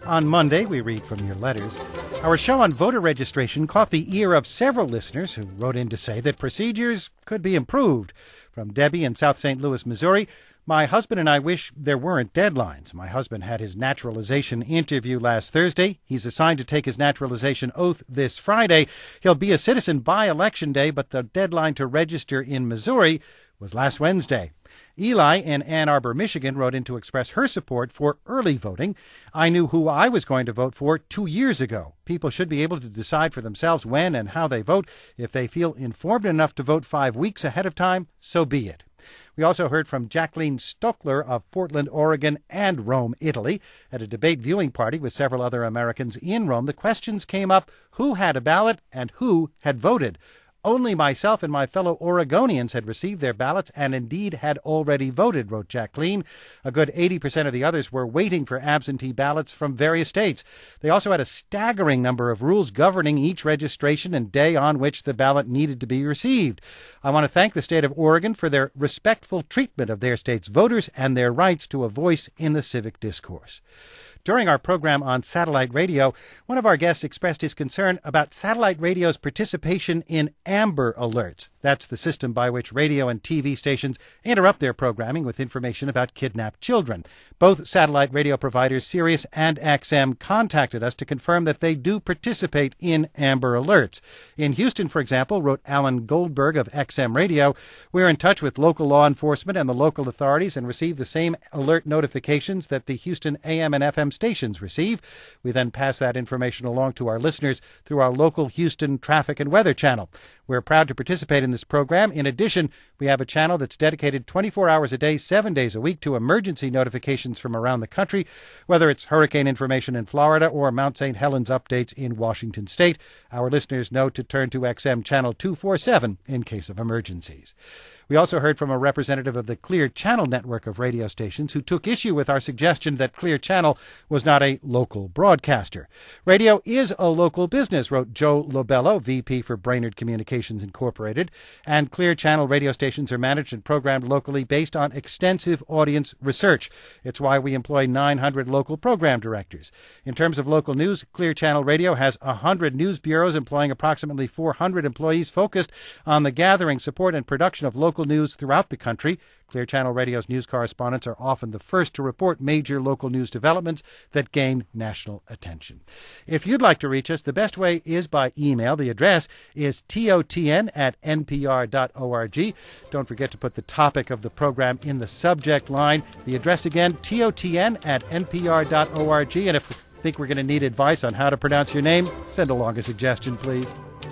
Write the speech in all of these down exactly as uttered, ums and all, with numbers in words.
On Monday, we read from your letters. Our show on voter registration caught the ear of several listeners who wrote in to say that procedures could be improved. From Debbie in South Saint Louis, Missouri, my husband and I wish there weren't deadlines. My husband had his naturalization interview last Thursday. He's assigned to take his naturalization oath this Friday. He'll be a citizen by Election Day, but the deadline to register in Missouri was last Wednesday. Eli in Ann Arbor, Michigan, wrote in to express her support for early voting. I knew who I was going to vote for two years ago. People should be able to decide for themselves when and how they vote. If they feel informed enough to vote five weeks ahead of time, so be it. We also heard from Jacqueline Stockler of Portland, Oregon, and Rome, Italy. At a debate viewing party with several other Americans in Rome, the questions came up who had a ballot and who had voted. Only myself and my fellow Oregonians had received their ballots and indeed had already voted, wrote Jacqueline. A good eighty percent of the others were waiting for absentee ballots from various states. They also had a staggering number of rules governing each registration and day on which the ballot needed to be received. I want to thank the state of Oregon for their respectful treatment of their state's voters and their rights to a voice in the civic discourse. During our program on satellite radio, one of our guests expressed his concern about satellite radio's participation in Amber Alerts. That's the system by which radio and T V stations interrupt their programming with information about kidnapped children. Both satellite radio providers, Sirius and X M, contacted us to confirm that they do participate in Amber Alerts. In Houston, for example, wrote Alan Goldberg of X M Radio, we're in touch with local law enforcement and the local authorities and receive the same alert notifications that the Houston A M and F M stations receive. We then pass that information along to our listeners through our local Houston traffic and weather channel. We're proud to participate in this program. In addition, we have a channel that's dedicated twenty-four hours a day, seven days a week to emergency notifications from around the country, whether it's hurricane information in Florida or Mount Saint Helens updates in Washington State. Our listeners know to turn to X M channel two forty-seven in case of emergencies. We also heard from a representative of the Clear Channel network of radio stations who took issue with our suggestion that Clear Channel was not a local broadcaster. Radio is a local business, wrote Joe Lobello, V P for Brainerd Communications Incorporated, and Clear Channel radio stations are managed and programmed locally based on extensive audience research. It's why we employ nine hundred local program directors. In terms of local news, Clear Channel Radio has one hundred news bureaus employing approximately four hundred employees focused on the gathering, support, and production of local news throughout the country. Clear Channel Radio's news correspondents are often the first to report major local news developments that gain national attention. If you'd like to reach us, the best way is by email. The address is totn at npr dot org. Don't forget to put the topic of the program in the subject line. The address again, totn at npr dot org. And if you think we're going to need advice on how to pronounce your name, send along a suggestion, please.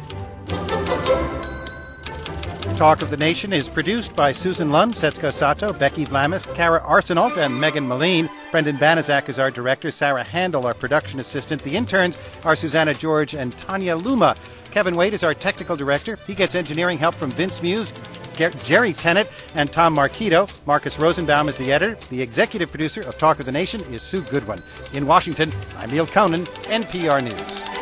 Talk of the Nation is produced by Susan Lund, Setsuko Sato, Becky Vlamis, Kara Arsenault, and Megan Moline. Brendan Banaszak is our director, Sarah Handel, our production assistant. The interns are Susanna George and Tanya Luma. Kevin Wade is our technical director. He gets engineering help from Vince Muse, Jerry Tennant, and Tom Marquito. Marcus Rosenbaum is the editor. The executive producer of Talk of the Nation is Sue Goodwin. In Washington, I'm Neil Conan, N P R News.